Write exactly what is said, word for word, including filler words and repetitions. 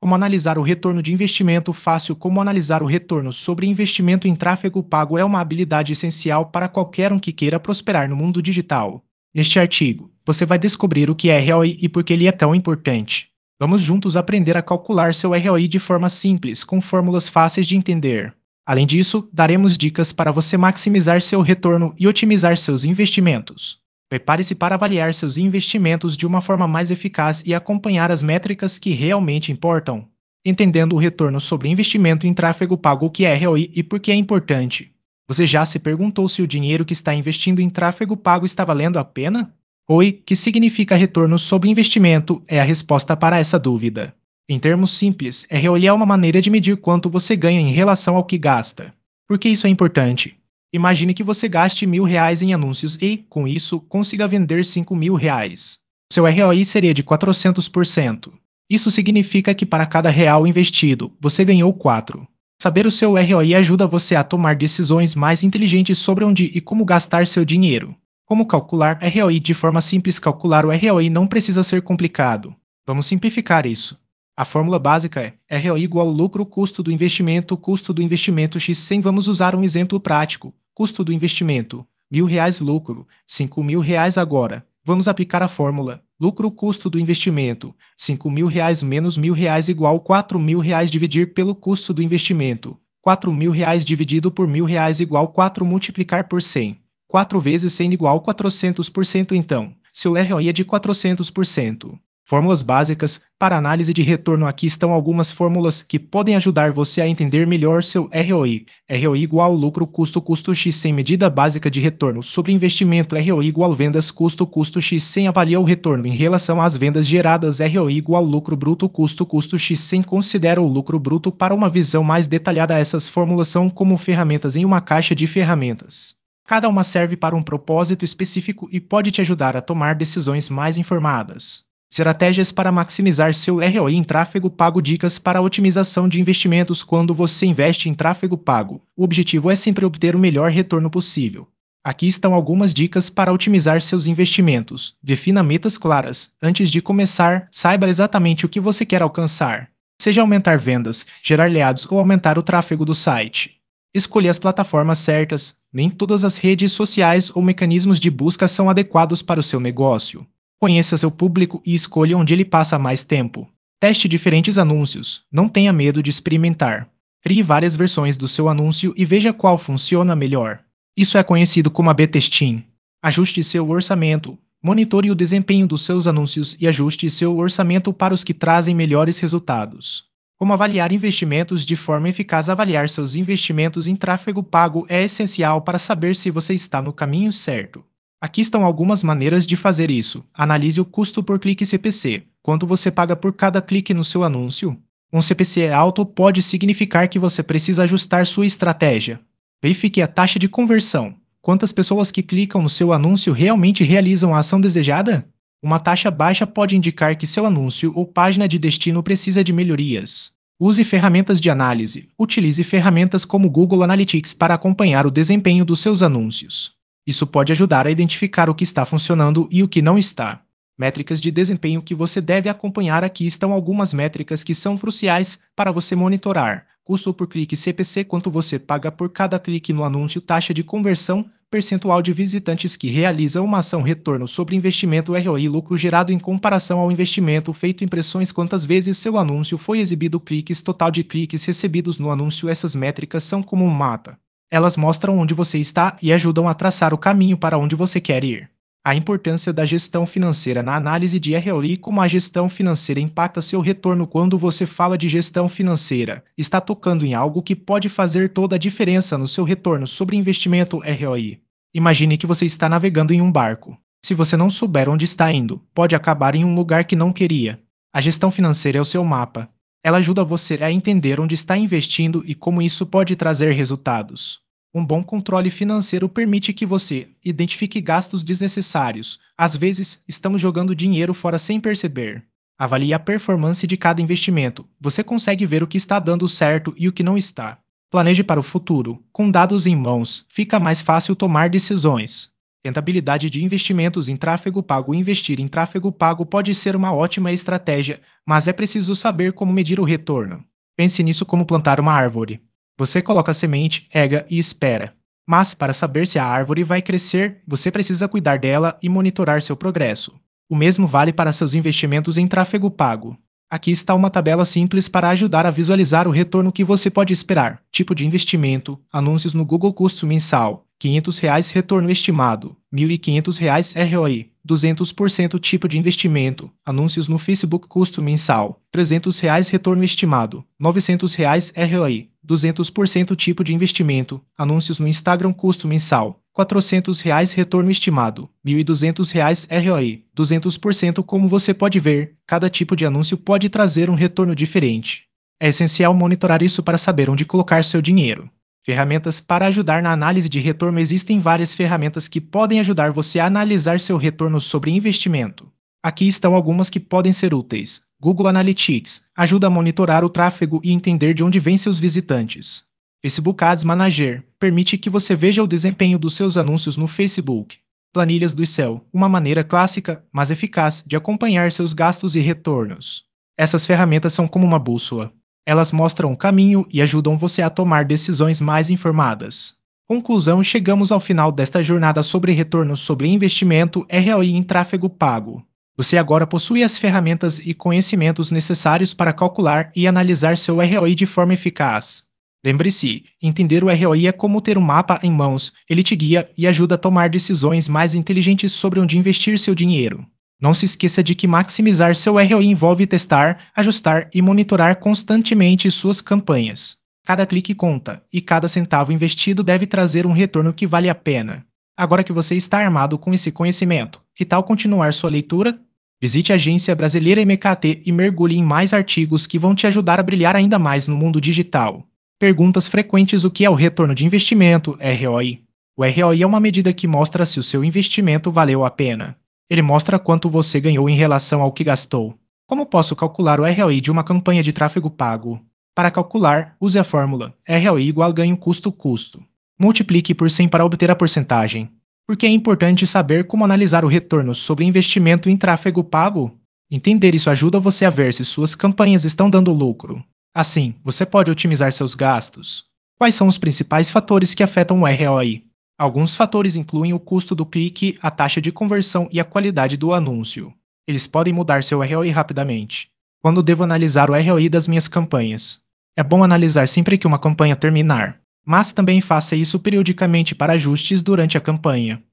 como analisar o retorno de investimento fácil. Como analisar o retorno sobre investimento em tráfego pago é uma habilidade essencial para qualquer um que queira prosperar no mundo digital. Neste artigo, você vai descobrir o que é R O I e por que ele é tão importante. Vamos juntos aprender a calcular seu R O I de forma simples, com fórmulas fáceis de entender. Além disso, daremos dicas para você maximizar seu retorno e otimizar seus investimentos. Prepare-se para avaliar seus investimentos de uma forma mais eficaz e acompanhar as métricas que realmente importam. Entendendo o retorno sobre investimento em tráfego pago, o que é R O I e por que é importante. Você já se perguntou se o dinheiro que está investindo em tráfego pago está valendo a pena? R O I, que significa retorno sobre investimento, é a resposta para essa dúvida. Em termos simples, R O I é uma maneira de medir quanto você ganha em relação ao que gasta. Por que isso é importante? Imagine que você gaste mil reais em anúncios e, com isso, consiga vender cinco mil reais. Seu R O I seria de quatrocentos por cento. Isso significa que para cada real investido, você ganhou quatro. Saber o seu R O I ajuda você a tomar decisões mais inteligentes sobre onde e como gastar seu dinheiro. Como calcular R O I de forma simples? Calcular o R O I não precisa ser complicado. Vamos simplificar isso. A fórmula básica é R O I igual lucro custo do investimento, custo do investimento x cem. Vamos usar um exemplo prático. Custo do investimento, mil reais lucro, cinco mil reais agora. Vamos aplicar a fórmula. Lucro custo do investimento, cinco mil reais menos mil reais igual quatro mil reais dividir pelo custo do investimento. quatro mil reais dividido por mil reais igual quatro multiplicar por cem. quatro vezes cem igual quatrocentos por cento. Então, seu R O I é de quatrocentos por cento. Fórmulas básicas. Para análise de retorno, aqui estão algumas fórmulas que podem ajudar você a entender melhor seu R O I. R O I igual lucro custo custo x cem. Medida básica de retorno sobre investimento. R O I igual vendas custo custo x cem. Avalia o retorno em relação às vendas geradas. R O I igual lucro bruto custo custo x cem. Considera o lucro bruto. Para uma visão mais detalhada, essas fórmulas são como ferramentas em uma caixa de ferramentas. Cada uma serve para um propósito específico e pode te ajudar a tomar decisões mais informadas. Estratégias para maximizar seu R O I em tráfego pago. Dicas para a otimização de investimentos. Quando você investe em tráfego pago, o objetivo é sempre obter o melhor retorno possível. Aqui estão algumas dicas para otimizar seus investimentos. Defina metas claras. Antes de começar, saiba exatamente o que você quer alcançar. Seja aumentar vendas, gerar leads ou aumentar o tráfego do site. Escolha as plataformas certas. Nem todas as redes sociais ou mecanismos de busca são adequados para o seu negócio. Conheça seu público e escolha onde ele passa mais tempo. Teste diferentes anúncios. Não tenha medo de experimentar. Crie várias versões do seu anúncio e veja qual funciona melhor. Isso é conhecido como A B testing. Ajuste seu orçamento. Monitore o desempenho dos seus anúncios e ajuste seu orçamento para os que trazem melhores resultados. Como avaliar investimentos de forma eficaz? Avaliar seus investimentos em tráfego pago é essencial para saber se você está no caminho certo. Aqui estão algumas maneiras de fazer isso. Analise o custo por clique C P C. Quanto você paga por cada clique no seu anúncio? Um C P C alto pode significar que você precisa ajustar sua estratégia. Verifique a taxa de conversão. Quantas pessoas que clicam no seu anúncio realmente realizam a ação desejada? Uma taxa baixa pode indicar que seu anúncio ou página de destino precisa de melhorias. Use ferramentas de análise. Utilize ferramentas como Google Analytics para acompanhar o desempenho dos seus anúncios. Isso pode ajudar a identificar o que está funcionando e o que não está. Métricas de desempenho que você deve acompanhar. Aqui estão algumas métricas que são cruciais para você monitorar. Custo por clique C P C, quanto você paga por cada clique no anúncio, taxa de conversão, percentual de visitantes que realizam uma ação, retorno sobre investimento, R O I, lucro gerado em comparação ao investimento feito, impressões, quantas vezes seu anúncio foi exibido, cliques, total de cliques recebidos no anúncio. Essas métricas são como um mapa. Elas mostram onde você está e ajudam a traçar o caminho para onde você quer ir. A importância da gestão financeira na análise de R O I. Como a gestão financeira impacta seu retorno? Quando você fala de gestão financeira, está tocando em algo que pode fazer toda a diferença no seu retorno sobre investimento, R O I. Imagine que você está navegando em um barco. Se você não souber onde está indo, pode acabar em um lugar que não queria. A gestão financeira é o seu mapa. Ela ajuda você a entender onde está investindo e como isso pode trazer resultados. Um bom controle financeiro permite que você identifique gastos desnecessários. Às vezes, estamos jogando dinheiro fora sem perceber. Avalie a performance de cada investimento. Você consegue ver o que está dando certo e o que não está. Planeje para o futuro. Com dados em mãos, fica mais fácil tomar decisões. Rentabilidade de investimentos em tráfego pago. Investir em tráfego pago pode ser uma ótima estratégia, mas é preciso saber como medir o retorno. Pense nisso como plantar uma árvore. Você coloca a semente, rega e espera. Mas, para saber se a árvore vai crescer, você precisa cuidar dela e monitorar seu progresso. O mesmo vale para seus investimentos em tráfego pago. Aqui está uma tabela simples para ajudar a visualizar o retorno que você pode esperar. Tipo de investimento, anúncios no Google custo mensal, quinhentos reais retorno estimado, mil e quinhentos reais R O I, duzentos por cento tipo de investimento, anúncios no Facebook custo mensal, trezentos reais retorno estimado, novecentos reais R O I, duzentos por cento tipo de investimento, anúncios no Instagram custo mensal, quatrocentos reais retorno estimado, mil e duzentos reais R O I, duzentos por cento. Como você pode ver, cada tipo de anúncio pode trazer um retorno diferente. É essencial monitorar isso para saber onde colocar seu dinheiro. Ferramentas para ajudar na análise de retorno. Existem várias ferramentas que podem ajudar você a analisar seu retorno sobre investimento. Aqui estão algumas que podem ser úteis. Google Analytics ajuda a monitorar o tráfego e entender de onde vêm seus visitantes. Facebook Ads Manager permite que você veja o desempenho dos seus anúncios no Facebook. Planilhas do Excel, uma maneira clássica, mas eficaz, de acompanhar seus gastos e retornos. Essas ferramentas são como uma bússola. Elas mostram o caminho e ajudam você a tomar decisões mais informadas. Conclusão: chegamos ao final desta jornada sobre retorno sobre investimento R O I em tráfego pago. Você agora possui as ferramentas e conhecimentos necessários para calcular e analisar seu R O I de forma eficaz. Lembre-se, entender o R O I é como ter um mapa em mãos, ele te guia e ajuda a tomar decisões mais inteligentes sobre onde investir seu dinheiro. Não se esqueça de que maximizar seu R O I envolve testar, ajustar e monitorar constantemente suas campanhas. Cada clique conta, e cada centavo investido deve trazer um retorno que vale a pena. Agora que você está armado com esse conhecimento, que tal continuar sua leitura? Visite a Agência Brasileira M K T e mergulhe em mais artigos que vão te ajudar a brilhar ainda mais no mundo digital. Perguntas frequentes: o que é o retorno de investimento, R O I? O R O I é uma medida que mostra se o seu investimento valeu a pena. Ele mostra quanto você ganhou em relação ao que gastou. Como posso calcular o R O I de uma campanha de tráfego pago? Para calcular, use a fórmula R O I igual ganho custo-custo. Multiplique por cem para obter a porcentagem. Por que é importante saber como analisar o retorno sobre investimento em tráfego pago? Entender isso ajuda você a ver se suas campanhas estão dando lucro. Assim, você pode otimizar seus gastos. Quais são os principais fatores que afetam o R O I? Alguns fatores incluem o custo do clique, a taxa de conversão e a qualidade do anúncio. Eles podem mudar seu R O I rapidamente. Quando devo analisar o R O I das minhas campanhas? É bom analisar sempre que uma campanha terminar, mas também faça isso periodicamente para ajustes durante a campanha.